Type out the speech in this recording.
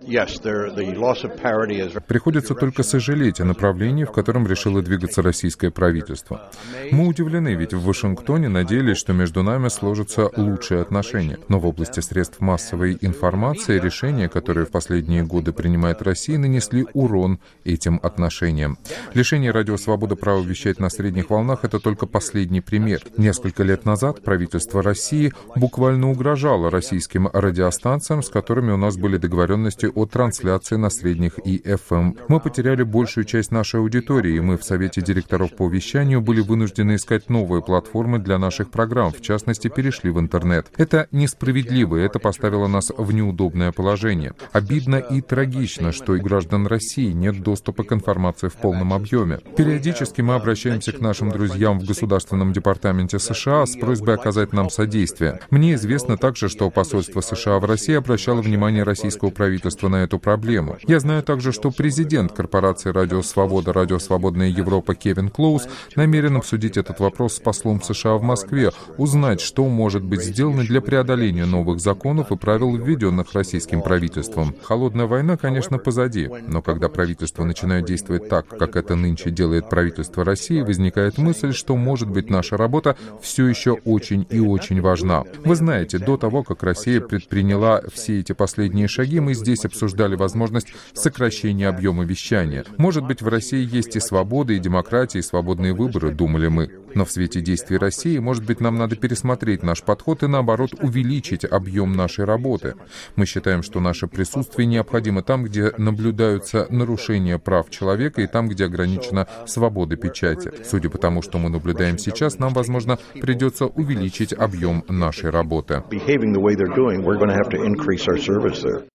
Приходится только сожалеть о направлении, в котором решило двигаться российское правительство. Мы удивлены, ведь в Вашингтоне надеялись, что между нами сложатся лучшие отношения. Но в области средств массовой информации решения, которые в последние годы принимает Россия, нанесли урон этим отношениям. Лишение Радио Свобода права вещать на средних волнах — это только последний пример. Несколько лет назад правительство России буквально угрожало российским радиостанциям, с которыми у нас были договоренности о трансляции на средних и FM. Мы потеряли большую часть нашей аудитории, и мы в Совете директоров по вещанию были вынуждены искать новые платформы для наших программ, в частности, перешли в интернет. Это несправедливо, и это поставило нас в неудобное положение. Обидно и трагично, что у граждан России нет доступа к информации в полном объеме. Периодически мы обращаемся к нашим друзьям в Государственном департаменте США с просьбой оказать нам содействие. Мне известно также, что посольство США в России обращало внимание российского правительства на эту проблему. Я знаю также, что президент корпорации «Радио Свобода», «Радио Свободная Европа» Кевин Клоуз намерен обсудить этот вопрос с послом США в Москве, узнать, что может быть сделано для преодоления новых законов и правил, введенных российским правительством. Холодная война, конечно, позади, но когда правительство начинает действовать так, как это нынче делает правительство России, возникает мысль, что, может быть, наша работа все еще очень и очень важна. Вы знаете, до того, как Россия предприняла все эти последние шаги, мы здесь обсуждали возможность сокращения объема вещания. Может быть, в России есть и свобода, и демократия, и свободные выборы, думали мы. Но в свете действий России, может быть, нам надо пересмотреть наш подход и, наоборот, увеличить объем нашей работы. Мы считаем, что наше присутствие необходимо там, где наблюдаются нарушения прав человека, и там, где ограничена свобода печати. Судя по тому, что мы наблюдаем сейчас, нам, возможно, придется увеличить объем нашей работы.